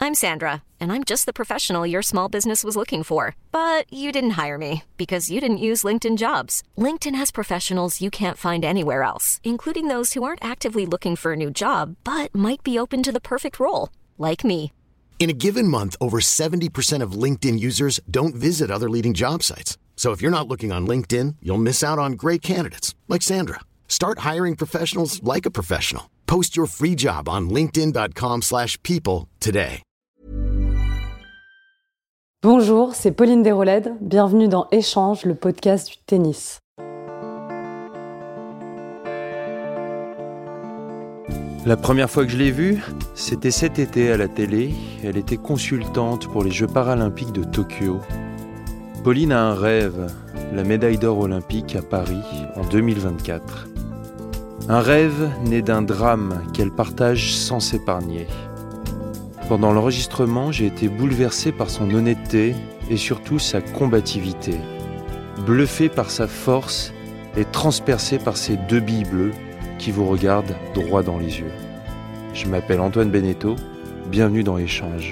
I'm Sandra, and I'm just the professional your small business was looking for. But you didn't hire me because you didn't use LinkedIn Jobs. LinkedIn has professionals you can't find anywhere else, including those who aren't actively looking for a new job, but might be open to the perfect role, like me. In a given month, over 70% of LinkedIn users don't visit other leading job sites. So if you're not looking on LinkedIn, you'll miss out on great candidates like Sandra. Start hiring professionals like a professional. Post your free job on linkedin.com/people today. Bonjour, c'est Pauline Desrolèdes. Bienvenue dans Échange, le podcast du tennis. La première fois que je l'ai vue, c'était cet été à la télé. Elle était consultante pour les Jeux paralympiques de Tokyo. Pauline a un rêve, la médaille d'or olympique à Paris en 2024. Un rêve né d'un drame qu'elle partage sans s'épargner. Pendant l'enregistrement, j'ai été bouleversé par son honnêteté et surtout sa combativité. Bluffé par sa force et transpercé par ses deux billes bleues qui vous regardent droit dans les yeux. Je m'appelle Antoine Beneteau, bienvenue dans Échange.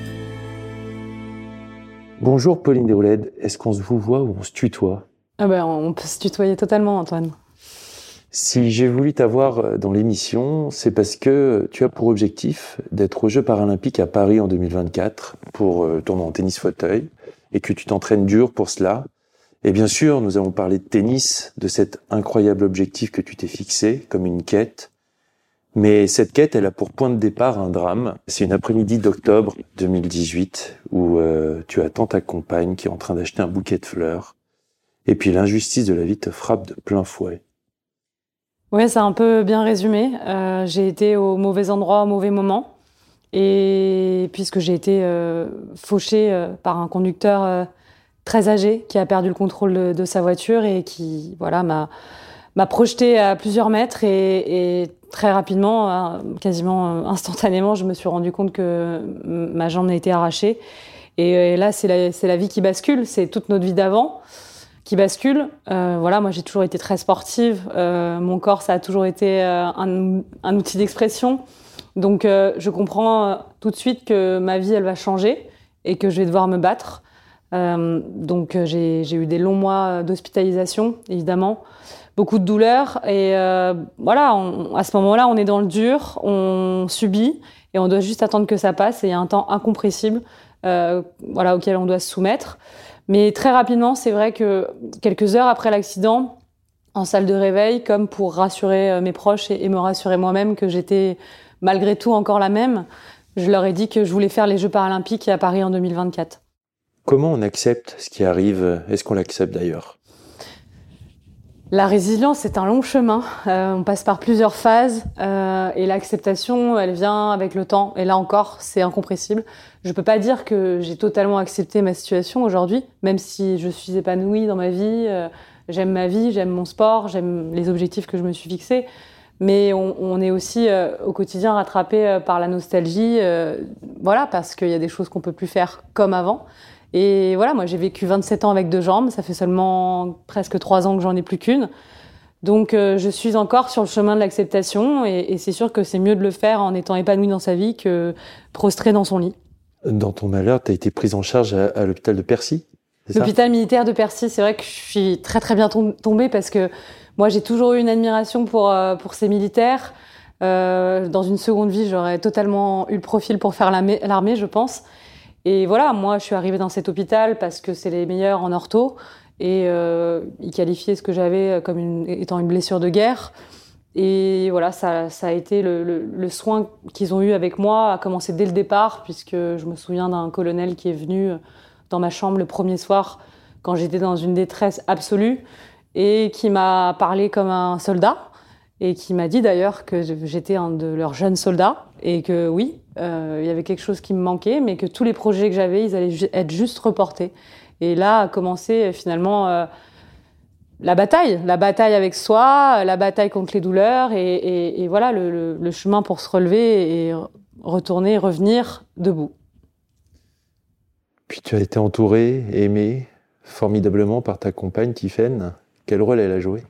Bonjour Pauline Desrolèdes, est-ce qu'on se vous voit ou on se tutoie ? On peut se tutoyer totalement, Antoine. Si j'ai voulu t'avoir dans l'émission, c'est parce que tu as pour objectif d'être aux Jeux paralympiques à Paris en 2024 pour tourner en tennis fauteuil et que tu t'entraînes dur pour cela. Et bien sûr, nous allons parler de tennis, de cet incroyable objectif que tu t'es fixé comme une quête. Mais cette quête, elle a pour point de départ un drame. C'est une après-midi d'octobre 2018 où tu attends ta compagne qui est en train d'acheter un bouquet de fleurs. Et puis l'injustice de la vie te frappe de plein fouet. Oui, c'est un peu bien résumé. J'ai été au mauvais endroit au mauvais moment. Et puisque j'ai été fauchée par un conducteur très âgé qui a perdu le contrôle de sa voiture et qui m'a projetée à plusieurs mètres et très rapidement, quasiment instantanément, je me suis rendu compte que ma jambe a été arrachée. Et là, c'est la vie qui bascule, c'est toute notre vie d'avant qui bascule. Moi, j'ai toujours été très sportive. Mon corps, ça a toujours été un outil d'expression. Donc, je comprends tout de suite que ma vie, elle va changer et que je vais devoir me battre. J'ai eu des longs mois d'hospitalisation, évidemment. Beaucoup de douleurs et à ce moment-là, on est dans le dur, on subit et on doit juste attendre que ça passe. Et il y a un temps incompressible auquel on doit se soumettre. Mais très rapidement, c'est vrai que quelques heures après l'accident, en salle de réveil, comme pour rassurer mes proches et me rassurer moi-même que j'étais malgré tout encore la même, je leur ai dit que je voulais faire les Jeux paralympiques à Paris en 2024. Comment on accepte ce qui arrive ? Est-ce qu'on l'accepte d'ailleurs ? La résilience, c'est un long chemin. On passe par plusieurs phases et l'acceptation, elle vient avec le temps. Et là encore, c'est incompressible. Je peux pas dire que j'ai totalement accepté ma situation aujourd'hui, même si je suis épanouie dans ma vie. J'aime ma vie, j'aime mon sport, j'aime les objectifs que je me suis fixés. Mais on est aussi au quotidien rattrapé par la nostalgie, parce qu'il y a des choses qu'on peut plus faire comme avant. Et moi j'ai vécu 27 ans avec deux jambes, ça fait seulement presque 3 ans que j'en ai plus qu'une. Donc je suis encore sur le chemin de l'acceptation et c'est sûr que c'est mieux de le faire en étant épanoui dans sa vie que prostré dans son lit. Dans ton malheur, tu as été prise en charge à l'hôpital de Percy, c'est ça ? L'hôpital militaire de Percy, c'est vrai que je suis très très bien tombée parce que moi j'ai toujours eu une admiration pour ces militaires. Dans une seconde vie, j'aurais totalement eu le profil pour faire l'armée, je pense. Et moi, je suis arrivée dans cet hôpital parce que c'est les meilleurs en ortho et ils qualifiaient ce que j'avais comme étant une blessure de guerre. Et ça a été le soin qu'ils ont eu avec moi a commencé dès le départ puisque je me souviens d'un colonel qui est venu dans ma chambre le premier soir quand j'étais dans une détresse absolue et qui m'a parlé comme un soldat et qui m'a dit d'ailleurs que j'étais un de leurs jeunes soldats et que oui, il y avait quelque chose qui me manquait, mais que tous les projets que j'avais, ils allaient être juste reportés. Et là a commencé finalement la bataille avec soi, la bataille contre les douleurs et le chemin pour se relever et retourner, revenir debout. Puis tu as été entourée, aimée formidablement par ta compagne Tiffaine. Quel rôle elle a joué ?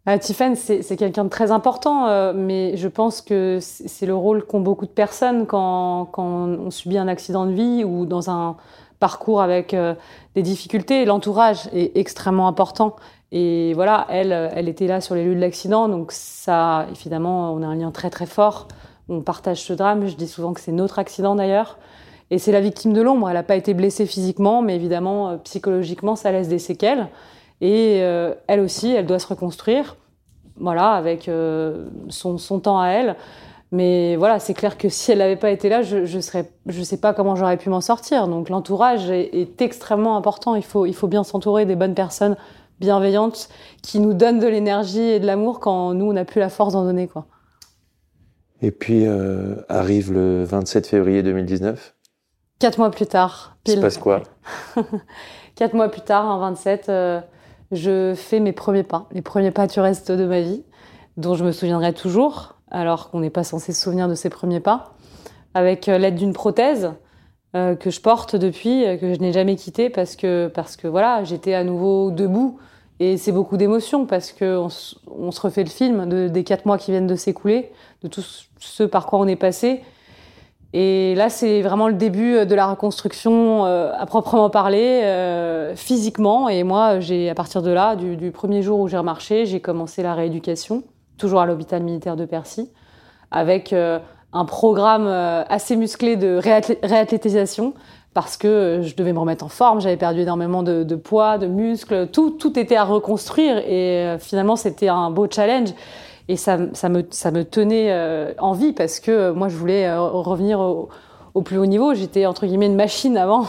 Tiffen, c'est quelqu'un de très important, mais je pense que c'est le rôle qu'ont beaucoup de personnes quand on subit un accident de vie ou dans un parcours avec des difficultés. L'entourage est extrêmement important. Et voilà, elle était là sur les lieux de l'accident, donc ça, évidemment, on a un lien très très fort. On partage ce drame. Je dis souvent que c'est notre accident d'ailleurs. Et c'est la victime de l'ombre. Elle n'a pas été blessée physiquement, mais évidemment, psychologiquement, ça laisse des séquelles. Et elle aussi, elle doit se reconstruire, voilà, avec son temps à elle. Mais voilà, c'est clair que si elle n'avait pas été là, je sais pas comment j'aurais pu m'en sortir. Donc l'entourage est extrêmement important. Il faut bien s'entourer des bonnes personnes bienveillantes qui nous donnent de l'énergie et de l'amour quand nous, on n'a plus la force d'en donner, quoi. Et puis arrive le 27 février 2019. 4 mois plus tard, pile. Il se passe quoi? 4 mois plus tard, en 27, je fais mes premiers pas, les premiers pas du reste de ma vie, dont je me souviendrai toujours, alors qu'on n'est pas censé se souvenir de ces premiers pas, avec l'aide d'une prothèse que je porte depuis, que je n'ai jamais quittée parce que voilà, j'étais à nouveau debout. Et c'est beaucoup d'émotions parce qu'on se refait le film des 4 mois qui viennent de s'écouler, de tout ce par quoi on est passé. Et là, c'est vraiment le début de la reconstruction à proprement parler, physiquement. Et moi, à partir de là, du premier jour où j'ai remarché, j'ai commencé la rééducation, toujours à l'hôpital militaire de Percy, avec un programme assez musclé de réathlétisation, parce que je devais me remettre en forme, j'avais perdu énormément de poids, de muscles, tout était à reconstruire. Et finalement, c'était un beau challenge. Et ça me tenait en vie parce que moi, je voulais revenir au plus haut niveau. J'étais, entre guillemets, une machine avant.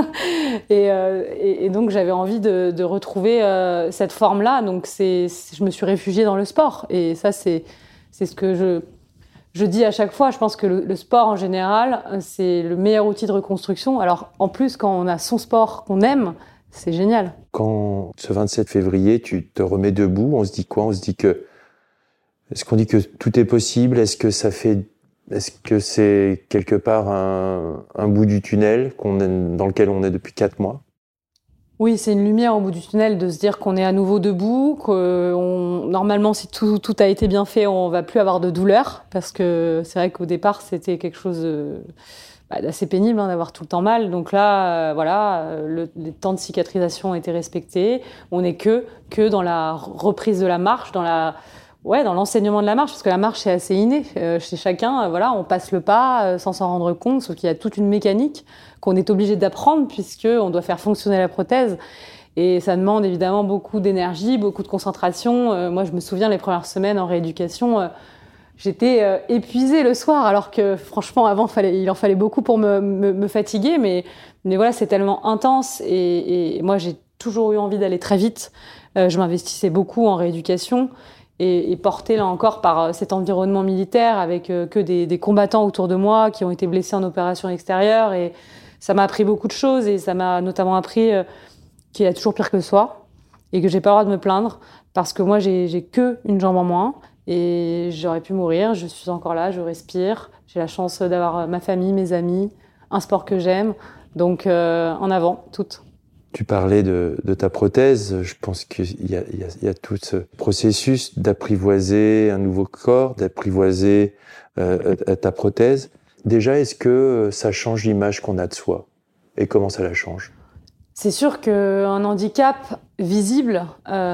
et donc, j'avais envie de retrouver cette forme-là. Donc, je me suis réfugiée dans le sport. Et ça, c'est ce que je dis à chaque fois. Je pense que le sport, en général, c'est le meilleur outil de reconstruction. Alors, en plus, quand on a son sport qu'on aime, c'est génial. Quand ce 27 février, tu te remets debout, on se dit quoi? Est-ce qu'on dit que tout est possible? Est-ce que c'est quelque part un bout du tunnel dans lequel on est depuis 4 mois? Oui, c'est une lumière au bout du tunnel de se dire qu'on est à nouveau debout, normalement, si tout a été bien fait, on va plus avoir de douleur, parce que c'est vrai qu'au départ, c'était quelque chose d'assez pénible d'avoir tout le temps mal. Donc là, les temps de cicatrisation ont été respectés. On n'est que dans la reprise de la marche, dans l'enseignement de la marche, parce que la marche est assez innée chez chacun. On passe le pas sans s'en rendre compte, sauf qu'il y a toute une mécanique qu'on est obligé d'apprendre puisqu'on doit faire fonctionner la prothèse. Et ça demande évidemment beaucoup d'énergie, beaucoup de concentration. Moi, je me souviens, les premières semaines en rééducation, j'étais épuisée le soir, alors que franchement, avant, il en fallait beaucoup pour me fatiguer. Mais voilà, c'est tellement intense. Et moi, j'ai toujours eu envie d'aller très vite. Je m'investissais beaucoup en rééducation. Et portée là encore par cet environnement militaire avec que des combattants autour de moi qui ont été blessés en opération extérieure. Et ça m'a appris beaucoup de choses et ça m'a notamment appris qu'il y a toujours pire que soi et que j'ai pas le droit de me plaindre parce que moi j'ai que une jambe en moins et j'aurais pu mourir. Je suis encore là, je respire. J'ai la chance d'avoir ma famille, mes amis, un sport que j'aime. Donc en avant, toutes. Tu parlais de ta prothèse. Je pense qu'il y a tout ce processus d'apprivoiser un nouveau corps, d'apprivoiser ta prothèse. Déjà, est-ce que ça change l'image qu'on a de soi? Et comment ça la change? C'est sûr qu'un handicap visible,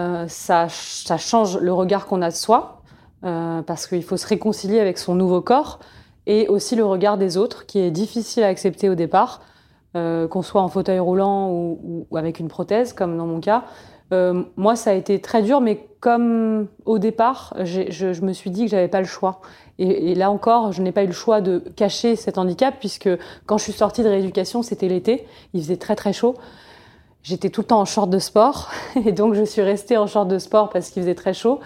ça change le regard qu'on a de soi, parce qu'il faut se réconcilier avec son nouveau corps, et aussi le regard des autres, qui est difficile à accepter au départ. Qu'on soit en fauteuil roulant ou avec une prothèse, comme dans mon cas. Moi, ça a été très dur, mais comme au départ, je me suis dit que j'avais pas le choix. Et là encore, je n'ai pas eu le choix de cacher cet handicap, puisque quand je suis sortie de rééducation, c'était l'été, il faisait très très chaud. J'étais tout le temps en short de sport, et donc je suis restée en short de sport parce qu'il faisait très chaud.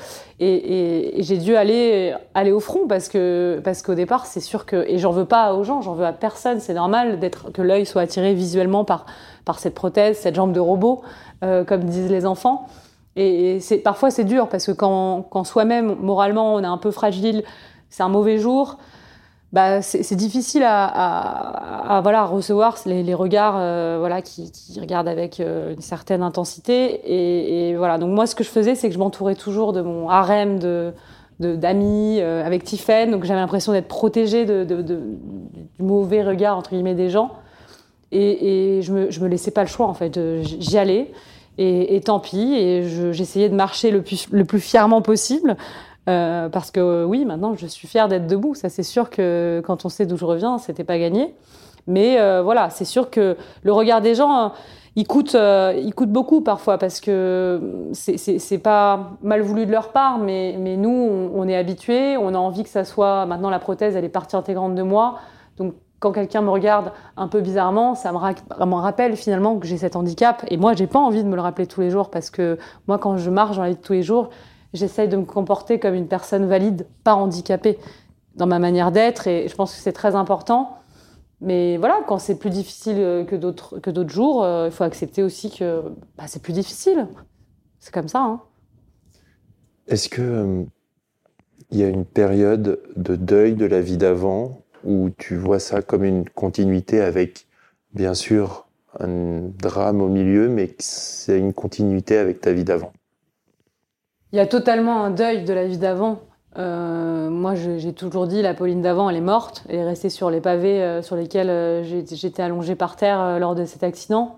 Et j'ai dû aller au front parce qu'au départ, c'est sûr que... Et j'en veux pas aux gens, j'en veux à personne. C'est normal que l'œil soit attiré visuellement par cette prothèse, cette jambe de robot, comme disent les enfants. Et parfois, c'est dur parce que quand soi-même, moralement, on est un peu fragile, c'est un mauvais jour. c'est difficile à recevoir les regards qui regardent avec une certaine intensité et voilà. Donc moi ce que je faisais, c'est que je m'entourais toujours de mon harem d'amis avec Tiphaine, donc j'avais l'impression d'être protégée du mauvais regard entre guillemets des gens et je me laissais pas le choix en fait. J'y allais et tant pis et j'essayais de marcher le plus fièrement possible. Parce que oui, maintenant je suis fière d'être debout. Ça, c'est sûr que quand on sait d'où je reviens, c'était pas gagné. Mais voilà, c'est sûr que le regard des gens, il coûte beaucoup parfois parce que c'est pas mal voulu de leur part, mais nous, on est habitués, on a envie que ça soit. Maintenant, la prothèse, elle est partie intégrante de moi. Donc, quand quelqu'un me regarde un peu bizarrement, ça me rappelle finalement que j'ai cet handicap. Et moi, j'ai pas envie de me le rappeler tous les jours parce que moi, quand je marche dans la vie de tous les jours, j'essaye de me comporter comme une personne valide, pas handicapée, dans ma manière d'être. Et je pense que c'est très important. Mais voilà, quand c'est plus difficile que d'autres jours, il faut accepter aussi que c'est plus difficile. C'est comme ça. Hein. Est-ce que il y a une période de deuil de la vie d'avant où tu vois ça comme une continuité avec, bien sûr, un drame au milieu, mais que c'est une continuité avec ta vie d'avant? Il y a totalement un deuil de la vie d'avant. Moi, j'ai toujours dit, la Pauline d'avant, elle est morte. Elle est restée sur les pavés sur lesquels j'étais allongée par terre lors de cet accident.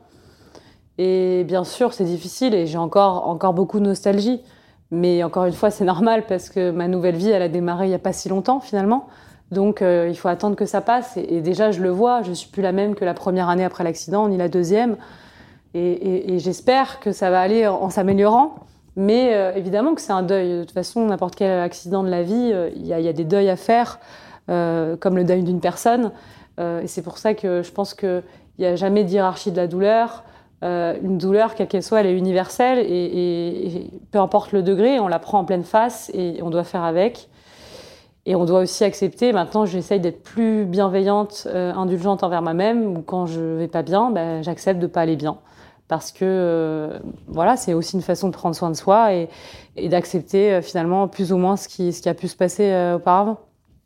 Et bien sûr, c'est difficile et j'ai encore beaucoup de nostalgie. Mais encore une fois, c'est normal parce que ma nouvelle vie, elle a démarré il n'y a pas si longtemps finalement. Donc, il faut attendre que ça passe. Et déjà, je le vois, je ne suis plus la même que la première année après l'accident, ni la deuxième. Et j'espère que ça va aller en s'améliorant. Mais évidemment que c'est un deuil. De toute façon, n'importe quel accident de la vie, il y a des deuils à faire, comme le deuil d'une personne. Et c'est pour ça que je pense qu'il n'y a jamais de hiérarchie de la douleur. Une douleur, quelle qu'elle soit, elle est universelle. Et peu importe le degré, on la prend en pleine face et on doit faire avec. Et on doit aussi accepter. Maintenant, j'essaye d'être plus bienveillante, indulgente envers moi-même. Ou quand je ne vais pas bien, j'accepte de ne pas aller bien. Parce que c'est aussi une façon de prendre soin de soi et d'accepter finalement plus ou moins ce qui a pu se passer auparavant.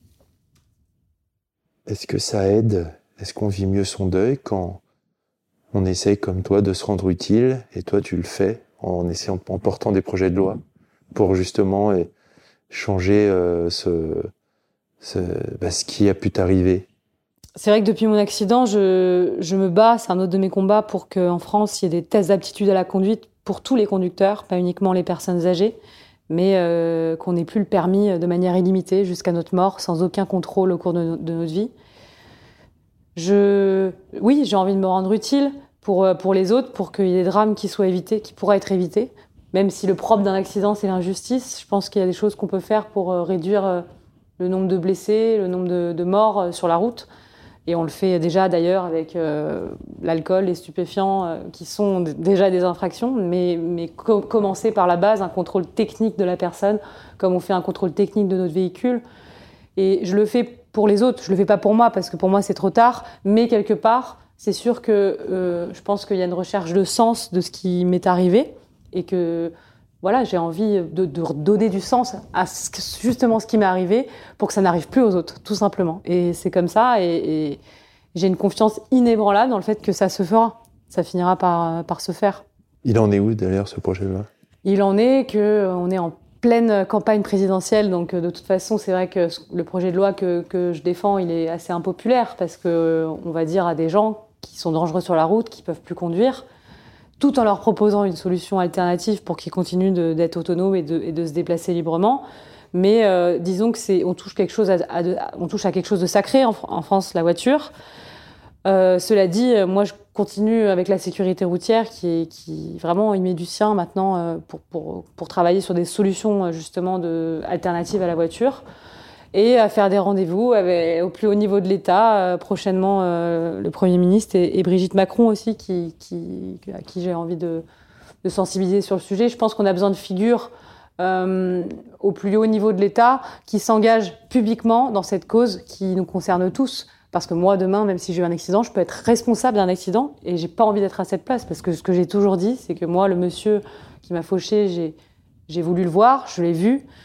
Est-ce que ça aide? Est-ce qu'on vit mieux son deuil quand on essaye comme toi de se rendre utile et toi tu le fais en portant des projets de loi pour justement changer ce qui a pu t'arriver? C'est vrai que depuis mon accident, je me bats, c'est un autre de mes combats, pour qu'en France, il y ait des tests d'aptitude à la conduite pour tous les conducteurs, pas uniquement les personnes âgées, mais qu'on n'ait plus le permis de manière illimitée jusqu'à notre mort, sans aucun contrôle au cours de notre vie. Oui, j'ai envie de me rendre utile pour les autres, pour qu'il y ait des drames qui pourraient être évités. Même si le propre d'un accident, c'est l'injustice, je pense qu'il y a des choses qu'on peut faire pour réduire le nombre de blessés, le nombre de morts sur la route. Et on le fait déjà d'ailleurs avec l'alcool, les stupéfiants, qui sont déjà des infractions, mais commencer par la base, un contrôle technique de la personne, comme on fait un contrôle technique de notre véhicule. Et je le fais pour les autres, je le fais pas pour moi, parce que pour moi c'est trop tard, mais quelque part, c'est sûr que je pense qu'il y a une recherche de sens de ce qui m'est arrivé, et que voilà, j'ai envie de donner du sens à justement ce qui m'est arrivé pour que ça n'arrive plus aux autres, tout simplement. Et c'est comme ça, et j'ai une confiance inébranlable dans le fait que ça se fera. Ça finira par se faire. Il en est où d'ailleurs ce projet de loi? Il en est qu'on est en pleine campagne présidentielle, donc de toute façon, c'est vrai que le projet de loi que je défends, il est assez impopulaire parce qu'on va dire à des gens qui sont dangereux sur la route, qui ne peuvent plus conduire, tout en leur proposant une solution alternative pour qu'ils continuent d'être autonomes et de se déplacer librement. Mais disons que on touche à quelque chose de sacré en France, la voiture. Cela dit, moi je continue avec la sécurité routière qui vraiment y met du sien maintenant pour travailler sur des solutions justement alternatives à la voiture, et à faire des rendez-vous au plus haut niveau de l'État, prochainement le Premier ministre et Brigitte Macron aussi, à qui j'ai envie de sensibiliser sur le sujet. Je pense qu'on a besoin de figures au plus haut niveau de l'État qui s'engagent publiquement dans cette cause qui nous concerne tous. Parce que moi, demain, même si j'ai eu un accident, je peux être responsable d'un accident et j'ai pas envie d'être à cette place. Parce que ce que j'ai toujours dit, c'est que moi, le monsieur qui m'a fauché, j'ai voulu le voir, je l'ai vu.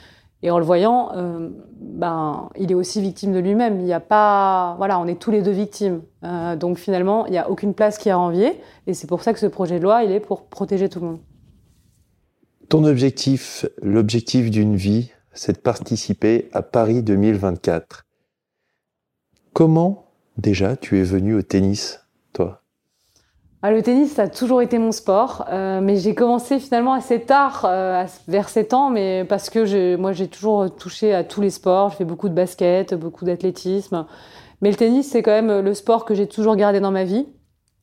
Et en le voyant, il est aussi victime de lui-même. Il y a pas, voilà, on est tous les deux victimes. Donc finalement, il n'y a aucune place qui est à envier. Et c'est pour ça que ce projet de loi, il est pour protéger tout le monde. Ton objectif, l'objectif d'une vie, c'est de participer à Paris 2024. Comment, déjà, tu es venu au tennis, toi ? Le tennis, ça a toujours été mon sport, mais j'ai commencé finalement assez tard, vers 7 ans, mais parce que j'ai toujours touché à tous les sports. J'ai fait beaucoup de basket, beaucoup d'athlétisme. Mais le tennis, c'est quand même le sport que j'ai toujours gardé dans ma vie.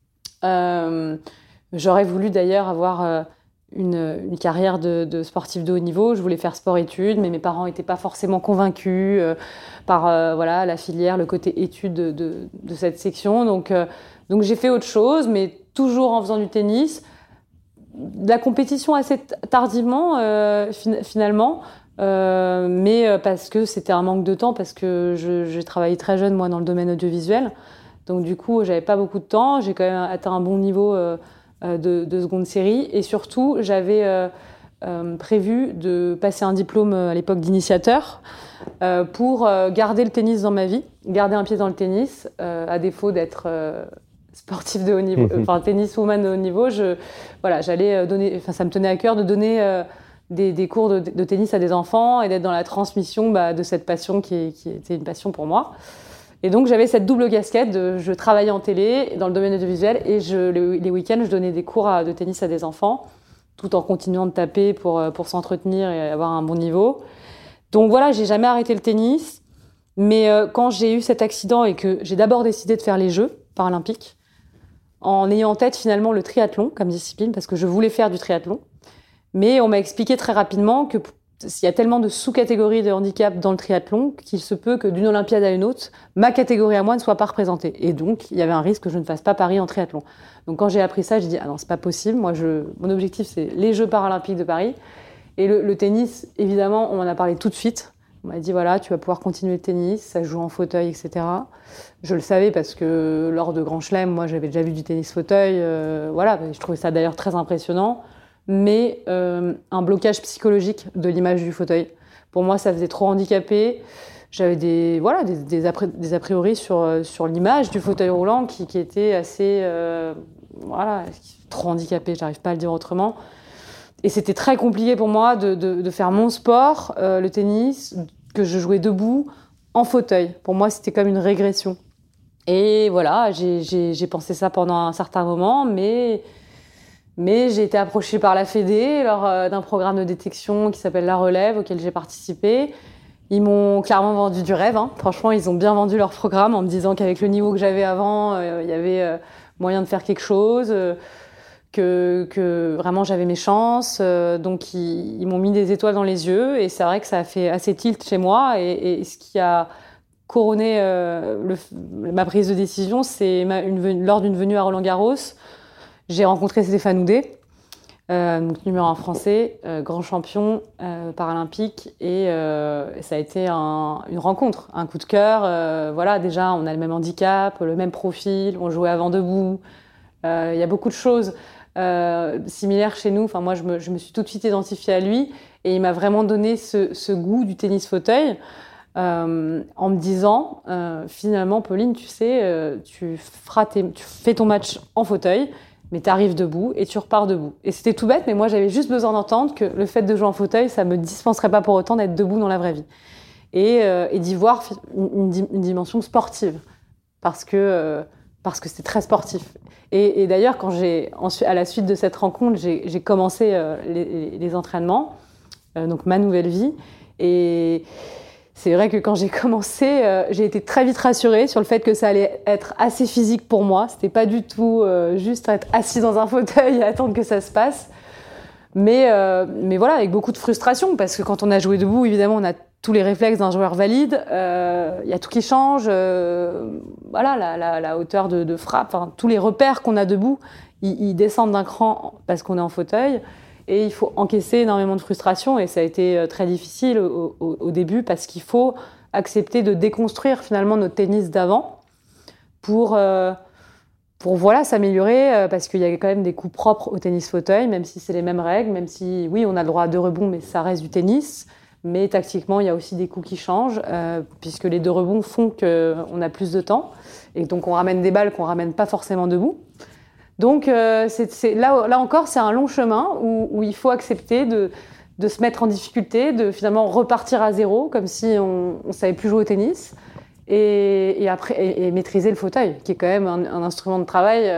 J'aurais voulu d'ailleurs avoir une carrière de sportif de haut niveau. Je voulais faire sport-études, mais mes parents n'étaient pas forcément convaincus par la filière, le côté études de cette section. Donc j'ai fait autre chose, mais toujours en faisant du tennis. De la compétition assez tardivement, finalement, mais parce que c'était un manque de temps, parce que j'ai travaillé très jeune, moi, dans le domaine audiovisuel. Donc du coup, j'avais pas beaucoup de temps. J'ai quand même atteint un bon niveau de seconde série. Et surtout, j'avais prévu de passer un diplôme à l'époque d'initiateur pour garder le tennis dans ma vie, garder un pied dans le tennis, à défaut d'être sportif de haut niveau, enfin tenniswoman de haut niveau. J'allais donner, ça me tenait à cœur de donner des cours de tennis à des enfants et d'être dans la transmission de cette passion qui était une passion pour moi. Et donc j'avais cette double casquette je travaillais en télé dans le domaine audiovisuel et les week-ends je donnais des cours de tennis à des enfants tout en continuant de taper pour s'entretenir et avoir un bon niveau. Donc voilà, j'ai jamais arrêté le tennis, mais quand j'ai eu cet accident et que j'ai d'abord décidé de faire les Jeux paralympiques en ayant en tête finalement le triathlon comme discipline parce que je voulais faire du triathlon, mais on m'a expliqué très rapidement que il y a tellement de sous-catégories de handicap dans le triathlon qu'il se peut que d'une Olympiade à une autre, ma catégorie à moi ne soit pas représentée. Et donc, il y avait un risque que je ne fasse pas Paris en triathlon. Donc, quand j'ai appris ça, j'ai dit « Ah non, c'est pas possible. Moi, mon objectif, c'est les Jeux paralympiques de Paris. » Et le tennis, évidemment, on en a parlé tout de suite. On m'a dit « Voilà, tu vas pouvoir continuer le tennis, ça se joue en fauteuil, etc. » Je le savais parce que lors de Grand Chelem, moi, j'avais déjà vu du tennis fauteuil. Je trouvais ça d'ailleurs très impressionnant. Mais un blocage psychologique de l'image du fauteuil. Pour moi, ça faisait trop handicapé. J'avais des a priori sur l'image du fauteuil roulant qui était assez trop handicapé, j'arrive pas à le dire autrement. Et c'était très compliqué pour moi de faire mon sport, le tennis, que je jouais debout, en fauteuil. Pour moi, c'était comme une régression. Et voilà, j'ai pensé ça pendant un certain moment, mais j'ai été approchée par la Fédé lors d'un programme de détection qui s'appelle La Relève, auquel j'ai participé. Ils m'ont clairement vendu du rêve. Franchement, ils ont bien vendu leur programme en me disant qu'avec le niveau que j'avais avant, il y avait moyen de faire quelque chose, que vraiment j'avais mes chances. Donc, ils m'ont mis des étoiles dans les yeux. Et c'est vrai que ça a fait assez tilt chez moi. Et ce qui a couronné ma prise de décision, c'est lors d'une venue à Roland-Garros. J'ai rencontré Stéphane Houdet, donc numéro 1 français, grand champion paralympique, et ça a été une rencontre, un coup de cœur. Déjà, on a le même handicap, le même profil, on jouait avant debout. Il y a beaucoup de choses similaires chez nous. Enfin, moi, je me suis tout de suite identifiée à lui, et il m'a vraiment donné ce goût du tennis fauteuil. En me disant finalement, Pauline, tu sais, tu fais ton match en fauteuil, mais tu arrives debout et tu repars debout. Et c'était tout bête, mais moi, j'avais juste besoin d'entendre que le fait de jouer en fauteuil, ça me dispenserait pas pour autant d'être debout dans la vraie vie. Et d'y voir une dimension sportive, parce que c'est très sportif. Et d'ailleurs, à la suite de cette rencontre, j'ai commencé les entraînements, donc ma nouvelle vie. Et c'est vrai que quand j'ai commencé, j'ai été très vite rassurée sur le fait que ça allait être assez physique pour moi. C'était pas du tout juste être assis dans un fauteuil et attendre que ça se passe. Mais voilà, avec beaucoup de frustration, parce que quand on a joué debout, évidemment, on a tous les réflexes d'un joueur valide. Il y a tout qui change. La hauteur de frappe, tous les repères qu'on a debout, ils descendent d'un cran parce qu'on est en fauteuil. Et il faut encaisser énormément de frustration. Et ça a été très difficile au début parce qu'il faut accepter de déconstruire finalement notre tennis d'avant pour s'améliorer. Parce qu'il y a quand même des coups propres au tennis fauteuil, même si c'est les mêmes règles, même si, oui, on a le droit à 2 rebonds, mais ça reste du tennis. Mais tactiquement, il y a aussi des coups qui changent, puisque les 2 rebonds font qu'on a plus de temps. Et donc, on ramène des balles qu'on ne ramène pas forcément debout. Donc, là encore, c'est un long chemin où il faut accepter de se mettre en difficulté, de finalement repartir à zéro, comme si on ne savait plus jouer au tennis. Et après, maîtriser le fauteuil, qui est quand même un instrument de travail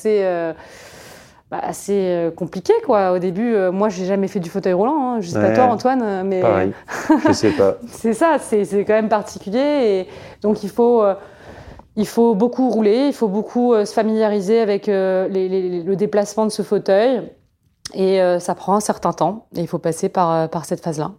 assez compliqué, quoi. Au début, moi, j'ai jamais fait du fauteuil roulant, hein. Je sais pas toi, Antoine, mais pareil. Je sais pas. c'est ça, c'est quand même particulier. Et donc, il faut beaucoup rouler, il faut beaucoup se familiariser avec le déplacement de ce fauteuil. Et ça prend un certain temps. Et il faut passer par cette phase-là.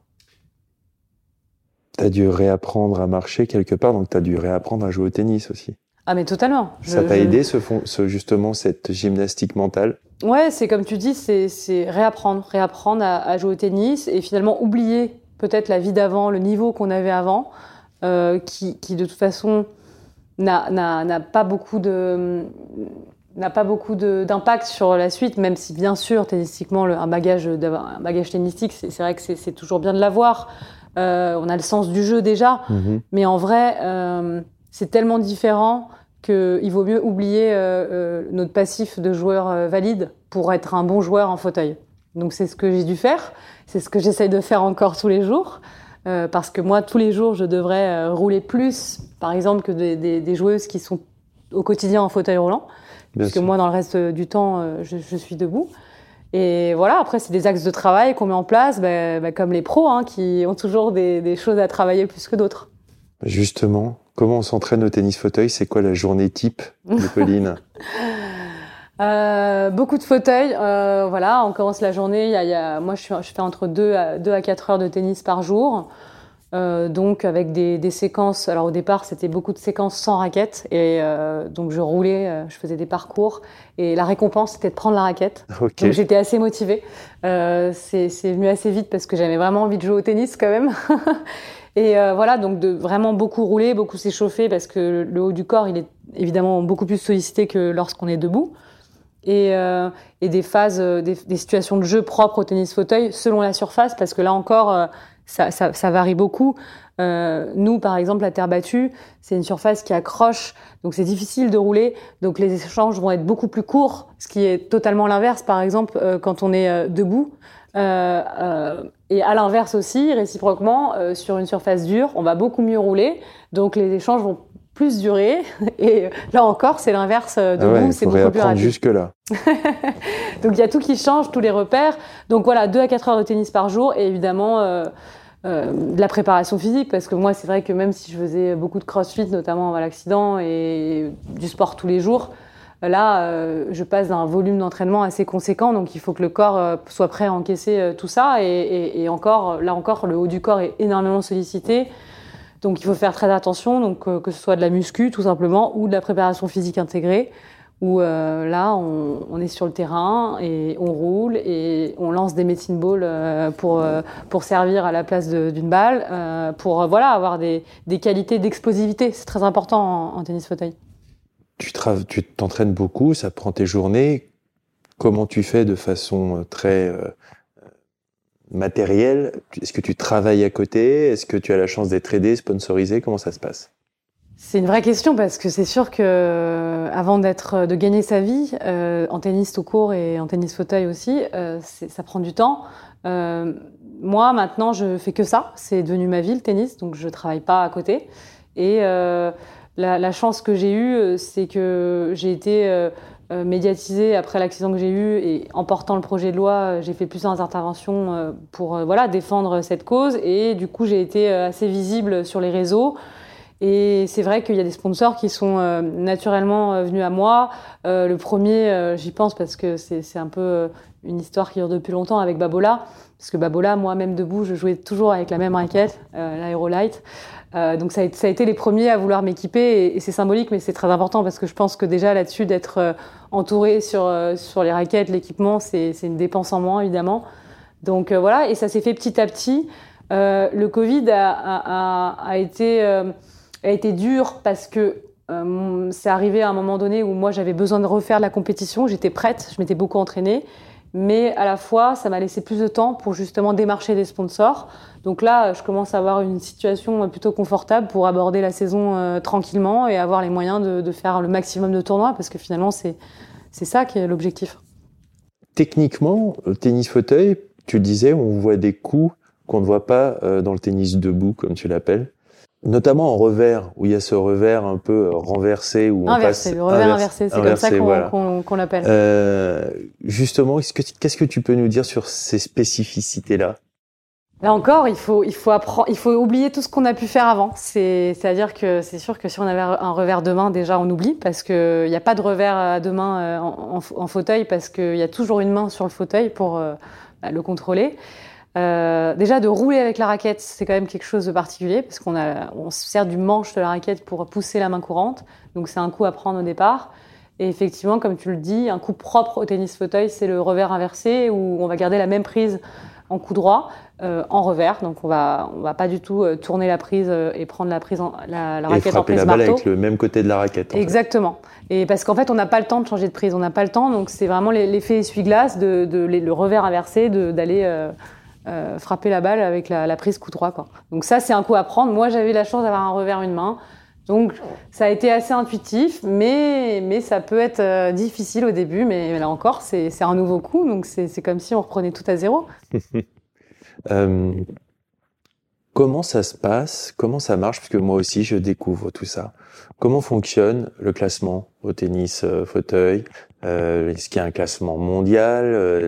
T'as dû réapprendre à marcher quelque part, donc t'as dû réapprendre à jouer au tennis aussi. Ah, mais totalement. Ça t'a aidé, justement, cette gymnastique mentale? Ouais, c'est comme tu dis, c'est réapprendre à jouer au tennis et finalement oublier peut-être la vie d'avant, le niveau qu'on avait avant, qui de toute façon n'a pas beaucoup d'impact sur la suite, même si bien sûr, tennistiquement, un bagage tennistique, c'est vrai que c'est toujours bien de l'avoir. On a le sens du jeu déjà, mais en vrai, c'est tellement différent qu'il vaut mieux oublier notre passif de joueur valide pour être un bon joueur en fauteuil. Donc c'est ce que j'ai dû faire, c'est ce que j'essaye de faire encore tous les jours, parce que moi, tous les jours, je devrais rouler plus, par exemple, que des joueuses qui sont au quotidien en fauteuil roulant, parce que moi, dans le reste du temps, je suis debout. Et voilà, après, c'est des axes de travail qu'on met en place, comme les pros, hein, qui ont toujours des choses à travailler plus que d'autres. Justement, comment on s'entraîne au tennis fauteuil? C'est quoi la journée type de Pauline? Beaucoup de fauteuils. Voilà, on commence la journée. Moi, je fais entre 2 à 4 heures de tennis par jour. Donc avec des séquences. Alors au départ, c'était beaucoup de séquences sans raquette. Et donc je roulais, je faisais des parcours. Et la récompense, c'était de prendre la raquette. Okay. Donc j'étais assez motivée. C'est venu assez vite parce que j'avais vraiment envie de jouer au tennis quand même. Et voilà, donc de vraiment beaucoup rouler, beaucoup s'échauffer parce que le haut du corps, il est évidemment beaucoup plus sollicité que lorsqu'on est debout. Et des phases, des situations de jeu propres au tennis fauteuil selon la surface, parce que là encore, ça varie beaucoup. Nous, par exemple, la terre battue, c'est une surface qui accroche, donc c'est difficile de rouler. Donc les échanges vont être beaucoup plus courts, ce qui est totalement l'inverse, par exemple, quand on est debout. Et à l'inverse aussi, réciproquement, sur une surface dure, on va beaucoup mieux rouler, donc les échanges vont plus durer. Et là encore, c'est l'inverse debout, c'est beaucoup plus rapide. Jusque-là. Donc il y a tout qui change, tous les repères. Donc voilà, 2 à 4 heures de tennis par jour et évidemment de la préparation physique, parce que moi, c'est vrai que même si je faisais beaucoup de crossfit, notamment à l'accident, et du sport tous les jours, là, je passe d'un volume d'entraînement assez conséquent, donc il faut que le corps soit prêt à encaisser tout ça. Et là encore, le haut du corps est énormément sollicité. Donc il faut faire très attention, donc que ce soit de la muscu tout simplement ou de la préparation physique intégrée, où là on est sur le terrain et on roule et on lance des medicine balls pour servir à la place d'une balle, pour avoir des qualités d'explosivité. C'est très important en tennis fauteuil. Tu t'entraînes beaucoup, ça prend tes journées. Comment tu fais de façon très matérielle? Est-ce que tu travailles à côté? Est-ce que tu as la chance d'être aidé, sponsorisé? Comment ça se passe? C'est une vraie question, parce que c'est sûr que avant de gagner sa vie, en tennis tout court et en tennis fauteuil aussi, ça prend du temps. Moi, maintenant, je fais que ça. C'est devenu ma vie, le tennis, donc je travaille pas à côté. Et la chance que j'ai eue, c'est que j'ai été médiatisée après l'accident que j'ai eu, et en portant le projet de loi, j'ai fait plusieurs interventions pour défendre cette cause. Et du coup, j'ai été assez visible sur les réseaux. Et c'est vrai qu'il y a des sponsors qui sont naturellement venus à moi. Le premier, j'y pense parce que c'est un peu une histoire qui dure depuis longtemps avec Babola. Parce que Babola, moi, même debout, je jouais toujours avec la même raquette, l'Aerolite. Donc ça a été les premiers à vouloir m'équiper, et c'est symbolique, mais c'est très important, parce que je pense que déjà là-dessus, d'être entouré sur les raquettes, l'équipement, c'est une dépense en moins, évidemment. Donc voilà, et ça s'est fait petit à petit. Le Covid a été dur, parce que c'est arrivé à un moment donné où moi j'avais besoin de refaire de la compétition, j'étais prête, je m'étais beaucoup entraînée, mais à la fois, ça m'a laissé plus de temps pour justement démarcher des sponsors. Donc là, je commence à avoir une situation plutôt confortable pour aborder la saison tranquillement et avoir les moyens de faire le maximum de tournois, parce que finalement, c'est ça qui est l'objectif. Techniquement, le tennis fauteuil, tu le disais, on voit des coups qu'on ne voit pas dans le tennis debout, comme tu l'appelles. Notamment en revers, où il y a ce revers un peu renversé. Où inversé, le revers inversé, c'est comme ça qu'on l'appelle. Justement, qu'est-ce que tu peux nous dire sur ces spécificités-là ? Là encore, il faut oublier tout ce qu'on a pu faire avant. C'est-à-dire que c'est sûr que si on avait un revers de main, déjà on oublie, parce que il y a pas de revers de main en fauteuil, parce qu'il y a toujours une main sur le fauteuil pour le contrôler. Déjà de rouler avec la raquette, c'est quand même quelque chose de particulier, parce on se sert du manche de la raquette pour pousser la main courante. Donc c'est un coup à prendre au départ. Et effectivement, comme tu le dis, un coup propre au tennis fauteuil, c'est le revers inversé, où on va garder la même prise en coup droit, en revers. Donc on va pas du tout tourner la prise et prendre la prise la raquette en prise marteau. Et frapper la balle avec le même côté de la raquette. Exactement. Et parce qu'en fait, on n'a pas le temps de changer de prise, on n'a pas le temps. Donc c'est vraiment l'effet essuie-glace le revers inversé d'aller frapper la balle avec la prise coup droit, quoi. Donc ça, c'est un coup à prendre. Moi, j'avais la chance d'avoir un revers une main. Donc ça a été assez intuitif, mais ça peut être difficile au début. Mais là encore, c'est un nouveau coup, donc c'est comme si on reprenait tout à zéro. Comment ça se passe ? Comment ça marche ? Parce que moi aussi, je découvre tout ça. Comment fonctionne le classement au tennis fauteuil ? Est-ce qu'il y a un classement mondial ?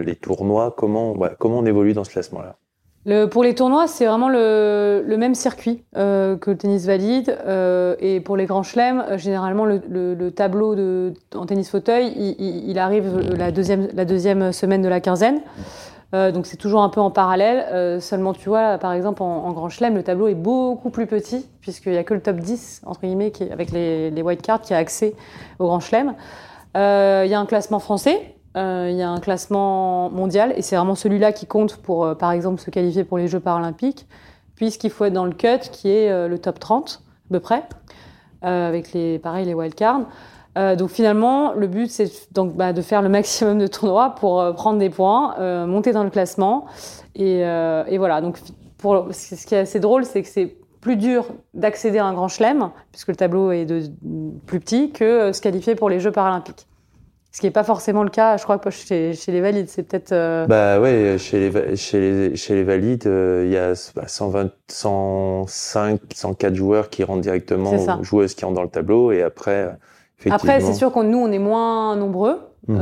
Les tournois ? Comment on évolue dans ce classement-là ? Pour les tournois, c'est vraiment le même circuit que le tennis valide. Et pour les grands chelems, généralement, le tableau en tennis fauteuil, il arrive la deuxième semaine de la quinzaine. Donc c'est toujours un peu en parallèle. Seulement, tu vois, par exemple, en grand chelem, le tableau est beaucoup plus petit, puisqu'il n'y a que le top 10, entre guillemets, avec les wildcards, qui a accès au grand chelem. Il y a un classement français. Il y a un classement mondial, et c'est vraiment celui-là qui compte pour, par exemple, se qualifier pour les Jeux paralympiques, puisqu'il faut être dans le cut, qui est le top 30, à peu près, avec les wildcards. Donc finalement, le but, c'est donc de faire le maximum de tournois pour prendre des points, monter dans le classement, et voilà. Donc ce qui est assez drôle, c'est que c'est plus dur d'accéder à un grand chelem, puisque le tableau est plus petit, que se qualifier pour les Jeux paralympiques. Ce qui n'est pas forcément le cas, je crois, que chez les valides, c'est peut-être... Bah ouais, chez les valides, il y a 120, 105, 104 joueurs qui rentrent directement, aux joueuses qui rentrent dans le tableau, et après, effectivement... Après, c'est sûr que nous, on est moins nombreux,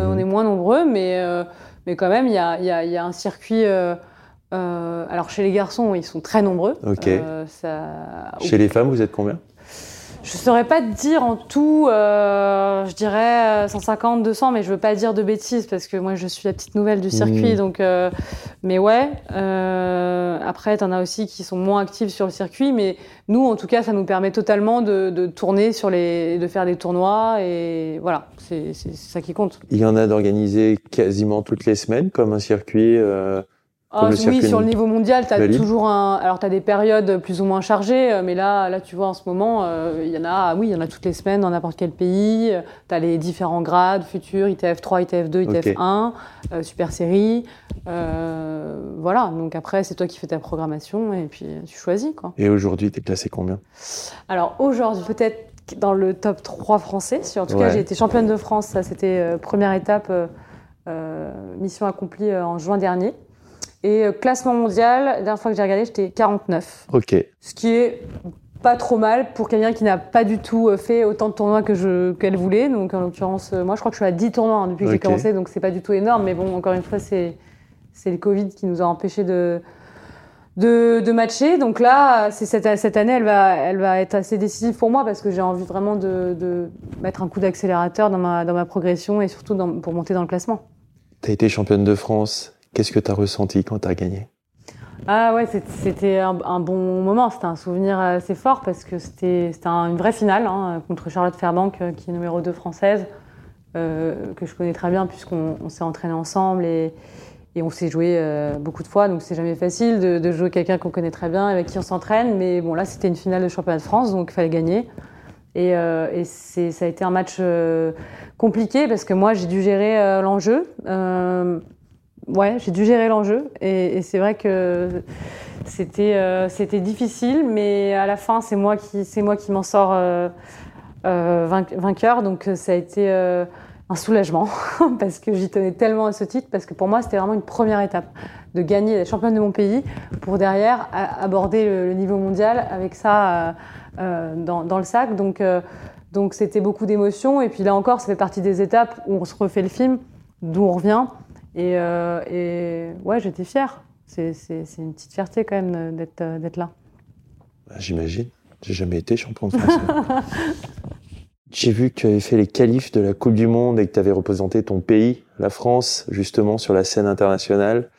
mais quand même, il y a un circuit... alors, chez les garçons, ils sont très nombreux. Ok. Chez les femmes, vous êtes combien ? Je saurais pas te dire en tout, je dirais 150, 200, mais je veux pas dire de bêtises parce que moi je suis la petite nouvelle du circuit, donc mais ouais. Après, t'en as aussi qui sont moins actifs sur le circuit, mais nous, en tout cas, ça nous permet totalement de tourner de faire des tournois, et voilà, c'est ça qui compte. Il y en a d'organisés quasiment toutes les semaines, comme un circuit. Oui, sur le niveau mondial, t'as toujours alors t'as des périodes plus ou moins chargées, mais là, tu vois, en ce moment, il y en a toutes les semaines dans n'importe quel pays. T'as les différents grades, futurs, ITF 3, ITF 2, ITF 1, Super Série. Voilà. Donc après, c'est toi qui fais ta programmation et puis tu choisis, quoi. Et aujourd'hui, t'es classé combien ? Alors aujourd'hui, peut-être dans le top 3 français. En tout cas, j'ai été championne de France. Ça, c'était première étape, mission accomplie en juin dernier. Et classement mondial, la dernière fois que j'ai regardé, j'étais 49. Ok. Ce qui est pas trop mal pour quelqu'un qui n'a pas du tout fait autant de tournois qu'elle voulait. Donc en l'occurrence, moi je crois que je suis à 10 tournois depuis que j'ai commencé, donc c'est pas du tout énorme. Mais bon, encore une fois, c'est le Covid qui nous a empêchés de matcher. Donc là, cette année, elle va être assez décisive pour moi, parce que j'ai envie vraiment de mettre un coup d'accélérateur dans ma progression, et surtout pour monter dans le classement. T'as été championne de France. Qu'est-ce que tu as ressenti quand tu as gagné ? Ah ouais, c'était un bon moment. C'était un souvenir assez fort, parce que c'était une vraie finale contre Charlotte Fairbank, qui est numéro 2 française, que je connais très bien puisqu'on s'est entraîné ensemble et on s'est joué beaucoup de fois. Donc c'est jamais facile de jouer quelqu'un qu'on connaît très bien, avec qui on s'entraîne. Mais bon, là, c'était une finale de championnat de France, donc il fallait gagner. Et ça a été un match compliqué, parce que moi, j'ai dû gérer l'enjeu. ouais, j'ai dû gérer l'enjeu et c'est vrai que c'était difficile, mais à la fin, c'est moi qui m'en sors vainqueur. Donc ça a été un soulagement parce que j'y tenais tellement à ce titre, parce que pour moi, c'était vraiment une première étape de gagner la championne de mon pays pour derrière aborder le niveau mondial avec ça dans le sac. Donc c'était beaucoup d'émotions. Et puis là encore, ça fait partie des étapes où on se refait le film, d'où on revient. Et ouais, j'étais fière. C'est une petite fierté quand même d'être là. J'imagine. J'ai jamais été champion de France. J'ai vu que tu avais fait les qualifs de la Coupe du Monde et que tu avais représenté ton pays, la France, justement, sur la scène internationale.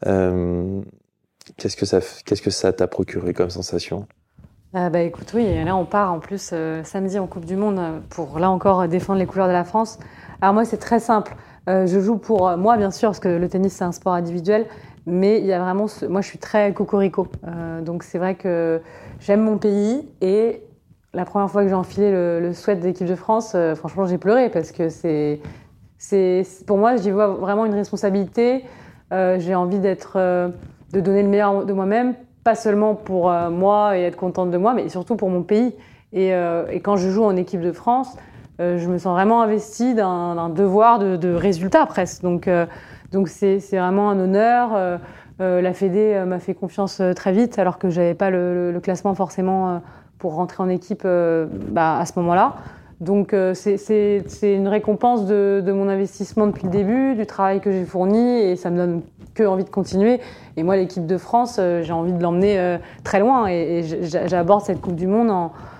Qu'est-ce que ça t'a procuré comme sensation ? Écoute, oui, là on part en plus samedi en Coupe du Monde pour là encore défendre les couleurs de la France. Alors moi c'est très simple, je joue pour moi bien sûr parce que le tennis c'est un sport individuel, mais il y a vraiment, moi je suis très cocorico, donc c'est vrai que j'aime mon pays et la première fois que j'ai enfilé le sweat de l'équipe de France, franchement j'ai pleuré parce que c'est pour moi j'y vois vraiment une responsabilité, j'ai envie de donner le meilleur de moi-même. Pas seulement pour moi et être contente de moi, mais surtout pour mon pays. Et quand je joue en équipe de France, je me sens vraiment investie d'un devoir de résultat presque. Donc c'est vraiment un honneur. La Fédé m'a fait confiance très vite, alors que j'avais pas le classement forcément pour rentrer en équipe à ce moment-là. Donc c'est une récompense de mon investissement depuis le début, du travail que j'ai fourni, et ça me donne que envie de continuer. Et moi, l'équipe de France, j'ai envie de l'emmener très loin, et j'aborde cette Coupe du Monde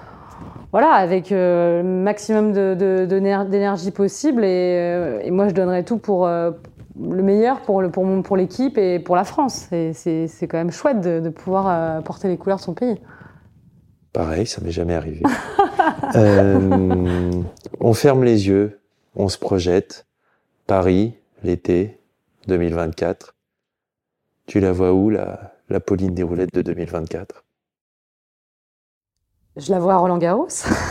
avec le maximum d'énergie possible, et moi je donnerai tout pour le meilleur pour l'équipe et pour la France. C'est quand même chouette de pouvoir porter les couleurs de son pays. Pareil, ça m'est jamais arrivé. On ferme les yeux, on se projette. Paris, l'été 2024. Tu la vois où, la Pauline Déroulède de 2024 ? Je la vois à Roland-Garros,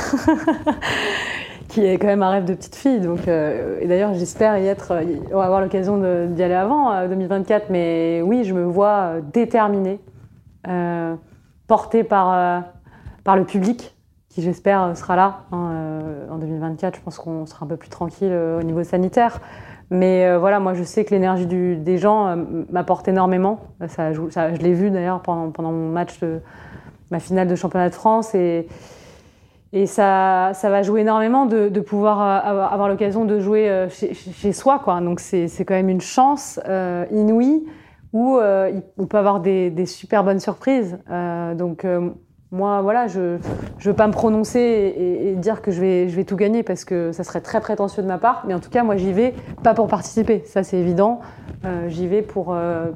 qui est quand même un rêve de petite fille. Donc, et d'ailleurs, j'espère y être. On va avoir l'occasion d'y aller avant 2024. Mais oui, je me vois déterminée, portée par le public, qui j'espère sera là en 2024. Je pense qu'on sera un peu plus tranquille au niveau sanitaire. Mais voilà, moi je sais que l'énergie des gens m'apporte énormément. Je l'ai vu d'ailleurs pendant mon match ma finale de championnat de France. Et ça va jouer énormément de pouvoir avoir l'occasion de jouer chez soi, quoi. Donc c'est quand même une chance inouïe où on peut avoir des super bonnes surprises. Moi, voilà, je veux pas me prononcer et dire que je vais tout gagner, parce que ça serait très prétentieux de ma part. Mais en tout cas, moi, j'y vais pas pour participer. Ça, c'est évident. J'y vais pour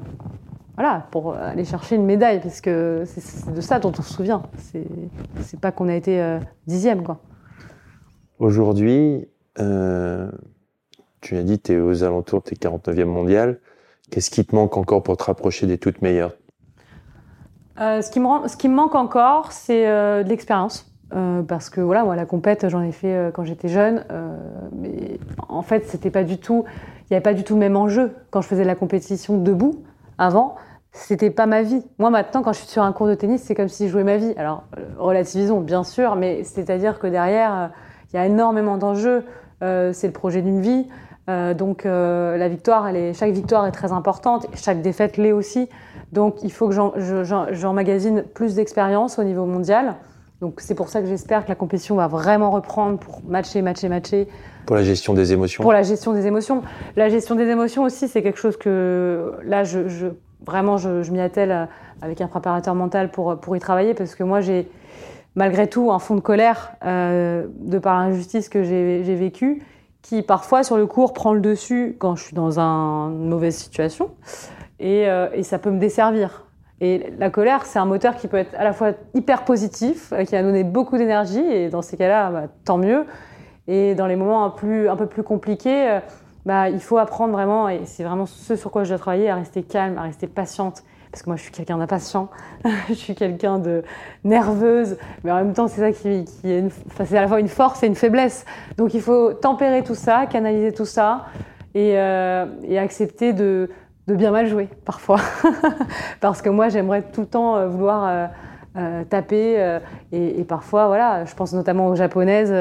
aller chercher une médaille, parce que c'est de ça dont on se souvient. C'est pas qu'on a été 10e, quoi. Aujourd'hui, tu as dit que tu es aux alentours de tes 49e mondiales. Qu'est-ce qui te manque encore pour te rapprocher des toutes meilleures ? Ce qui me manque encore, c'est de l'expérience. Parce que voilà, moi, la compète, j'en ai fait quand j'étais jeune. Mais en fait, il n'y avait pas du tout le même enjeu. Quand je faisais la compétition debout, avant, c'était pas ma vie. Moi, maintenant, quand je suis sur un cours de tennis, c'est comme si je jouais ma vie. Alors, relativisons, bien sûr, mais c'est-à-dire que derrière, il y a énormément d'enjeux. C'est le projet d'une vie. Donc, la victoire, chaque victoire est très importante. Chaque défaite l'est aussi. Donc, il faut que j'emmagasine plus d'expérience au niveau mondial. Donc, c'est pour ça que j'espère que la compétition va vraiment reprendre pour matcher. Pour la gestion des émotions. Pour la gestion des émotions. La gestion des émotions aussi, c'est quelque chose que, là, je m'y attelle avec un préparateur mental pour y travailler, parce que moi, j'ai malgré tout un fond de colère de par l'injustice que j'ai vécue, qui parfois, sur le court, prend le dessus quand je suis dans une mauvaise situation. Et ça peut me desservir. Et la colère, c'est un moteur qui peut être à la fois hyper positif, qui va donner beaucoup d'énergie, et dans ces cas-là, tant mieux. Et dans les moments un peu plus compliqués, il faut apprendre vraiment, et c'est vraiment ce sur quoi je dois travailler, à rester calme, à rester patiente. Parce que moi, je suis quelqu'un d'impatient, je suis quelqu'un de nerveuse, mais en même temps, c'est ça qui est c'est à la fois une force et une faiblesse. Donc, il faut tempérer tout ça, canaliser tout ça, et accepter de de bien mal jouer parfois. Parce que moi, j'aimerais tout le temps vouloir taper. Et parfois, voilà, je pense notamment aux Japonaises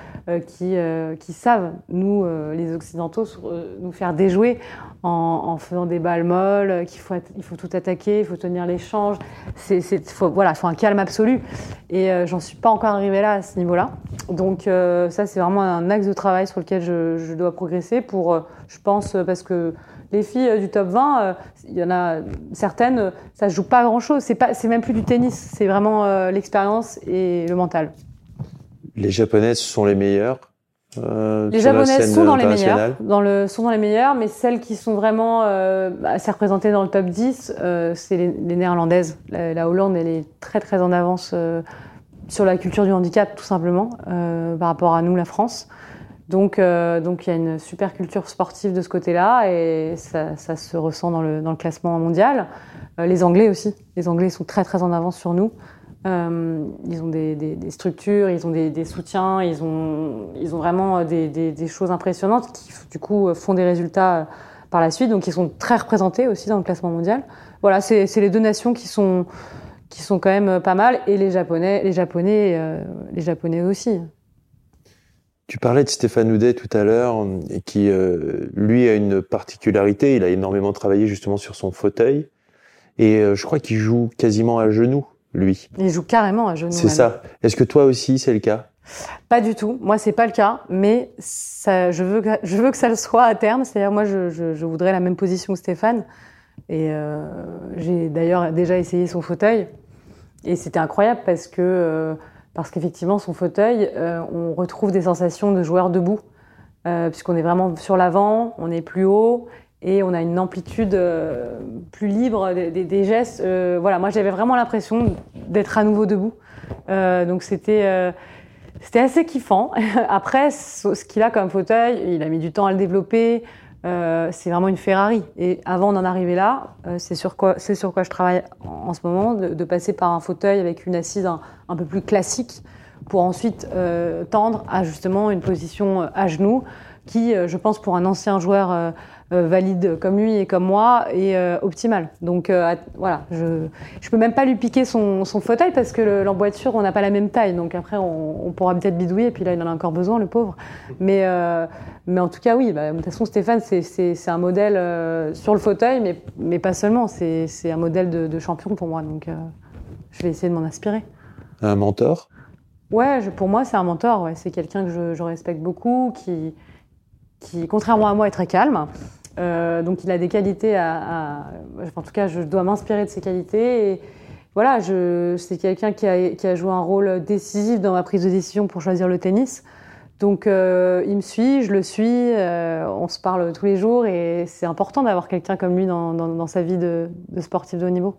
qui savent, nous, les Occidentaux, nous faire déjouer en faisant des balles molles, il faut tout attaquer, il faut tenir l'échange. Voilà, il faut un calme absolu. Et j'en suis pas encore arrivée là, à ce niveau-là. Donc ça, c'est vraiment un axe de travail sur lequel je dois progresser je pense, parce que les filles du top 20, il y en a certaines, ça ne joue pas à grand-chose. C'est même plus du tennis, c'est vraiment l'expérience et le mental. Les Japonaises sont les meilleures les Japonaises sont dans les meilleures, sont dans les meilleures, mais celles qui sont vraiment assez représentées dans le top 10, c'est les Néerlandaises. La Hollande, elle est très très en avance sur la culture du handicap, tout simplement, par rapport à nous, la France. Donc il y a une super culture sportive de ce côté-là et ça se ressent dans le classement mondial. Les Anglais aussi. Les Anglais sont très très en avance sur nous. Ils ont des structures, ils ont des soutiens, ils ont vraiment des choses impressionnantes qui du coup font des résultats par la suite. Donc ils sont très représentés aussi dans le classement mondial. Voilà, c'est les deux nations qui sont quand même pas mal, et les Japonais aussi. Tu parlais de Stéphane Houdet tout à l'heure, et qui, lui, a une particularité. Il a énormément travaillé justement sur son fauteuil. Et je crois qu'il joue quasiment à genoux, lui. Il joue carrément à genoux. C'est même. Ça. Est-ce que toi aussi, c'est le cas ? Pas du tout. Moi, c'est pas le cas. Mais je veux que ça le soit à terme. C'est-à-dire, moi, je voudrais la même position que Stéphane. Et j'ai d'ailleurs déjà essayé son fauteuil. Et c'était incroyable parce qu'effectivement, son fauteuil, on retrouve des sensations de joueur debout, puisqu'on est vraiment sur l'avant, on est plus haut et on a une amplitude plus libre des gestes. Voilà, moi, j'avais vraiment l'impression d'être à nouveau debout. Donc, c'était assez kiffant. Après, ce qu'il a comme fauteuil, il a mis du temps à le développer. C'est vraiment une Ferrari. Et avant d'en arriver là, c'est sur quoi je travaille en ce moment, de passer par un fauteuil avec une assise un peu plus classique pour ensuite tendre à justement une position à genoux qui, je pense, pour un ancien joueur valide comme lui et comme moi, est optimale. Donc voilà, je peux même pas lui piquer son fauteuil parce que l'emboîture, on n'a pas la même taille. Donc après, on pourra peut-être bidouiller, et puis là, il en a encore besoin, le pauvre. Mais en tout cas, oui, de toute façon, Stéphane, c'est un modèle sur le fauteuil, mais pas seulement. C'est un modèle de champion pour moi. Donc je vais essayer de m'en inspirer. Un mentor ? Ouais, pour moi, c'est un mentor. Ouais. C'est quelqu'un que je respecte beaucoup, qui, contrairement à moi, est très calme. Donc il a des qualités en tout cas, je dois m'inspirer de ses qualités. Et voilà, c'est quelqu'un qui a joué un rôle décisif dans ma prise de décision pour choisir le tennis. Donc il me suit, je le suis, on se parle tous les jours et c'est important d'avoir quelqu'un comme lui dans sa vie de sportif de haut niveau.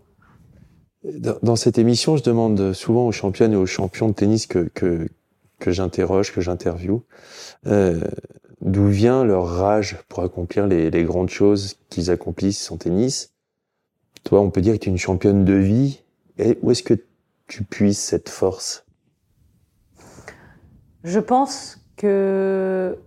Dans cette émission, je demande souvent aux championnes et aux champions de tennis que j'interroge, que j'interviewe, d'où vient leur rage pour accomplir les grandes choses qu'ils accomplissent en tennis. Toi, on peut dire que tu es une championne de vie. Et où est-ce que tu puises cette force ? Je pense que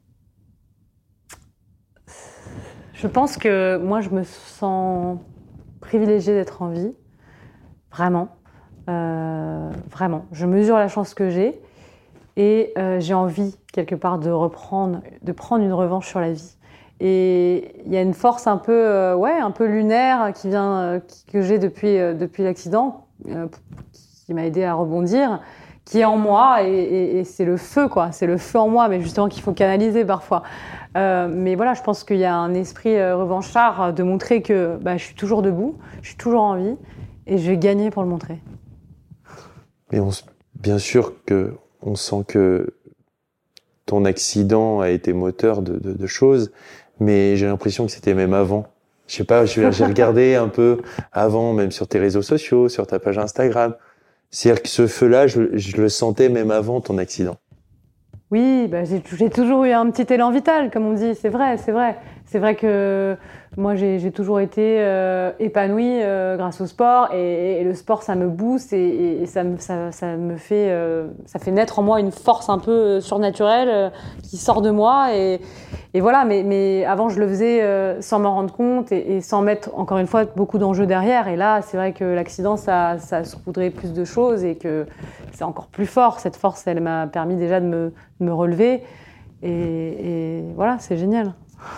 moi, je me sens privilégiée d'être en vie. Vraiment. Vraiment. Je mesure la chance que j'ai. Et j'ai envie, quelque part, de prendre une revanche sur la vie. Et il y a une force un peu lunaire que j'ai depuis l'accident, qui m'a aidée à rebondir, qui est en moi, et c'est le feu, quoi. C'est le feu en moi, mais justement qu'il faut canaliser parfois. Mais voilà, je pense qu'il y a un esprit revanchard de montrer que je suis toujours debout, je suis toujours en vie, et je vais gagner pour le montrer. Mais bien sûr que on sent que ton accident a été moteur de choses, mais j'ai l'impression que c'était même avant. Je sais pas, j'ai regardé un peu avant, même sur tes réseaux sociaux, sur ta page Instagram. C'est-à-dire que ce feu-là, je le sentais même avant ton accident. Oui, j'ai toujours eu un petit élan vital, comme on dit. C'est vrai. C'est vrai que Moi, j'ai toujours été épanouie grâce au sport et le sport, ça me booste et ça me fait, ça fait naître en moi une force un peu surnaturelle qui sort de moi et voilà. Mais avant, je le faisais sans m'en rendre compte et sans mettre encore une fois beaucoup d'enjeux derrière. Et là, c'est vrai que l'accident, ça saupoudrait plus de choses et que c'est encore plus fort. Cette force, elle m'a permis déjà de me relever et voilà, c'est génial.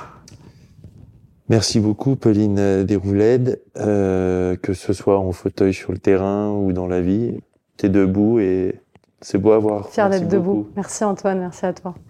Merci beaucoup, Pauline Déroulède, que ce soit en fauteuil sur le terrain ou dans la vie. T'es debout et c'est beau à voir. Fière d'être debout. Merci Antoine, merci à toi.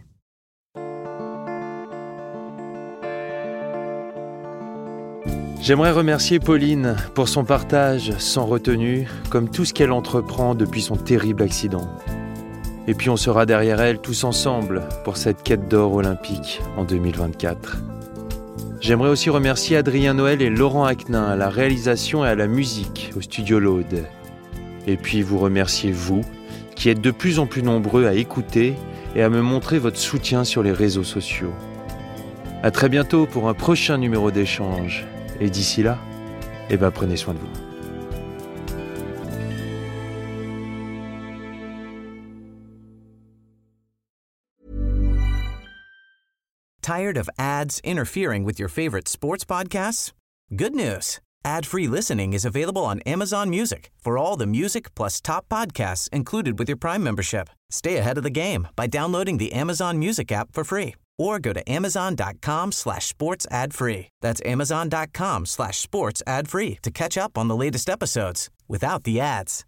J'aimerais remercier Pauline pour son partage sans retenue, comme tout ce qu'elle entreprend depuis son terrible accident. Et puis on sera derrière elle tous ensemble pour cette quête d'or olympique en 2024. J'aimerais aussi remercier Adrien Noël et Laurent Aquenin à la réalisation et à la musique au Studio l'Aude. Et puis vous remercier vous, qui êtes de plus en plus nombreux à écouter et à me montrer votre soutien sur les réseaux sociaux. À très bientôt pour un prochain numéro d'échange. Et d'ici là, prenez soin de vous. Tired of ads interfering with your favorite sports podcasts? Good news. Ad-free listening is available on Amazon Music for all the music plus top podcasts included with your Prime membership. Stay ahead of the game by downloading the Amazon Music app for free or go to amazon.com/sports ad free. That's amazon.com/sports ad free to catch up on the latest episodes without the ads.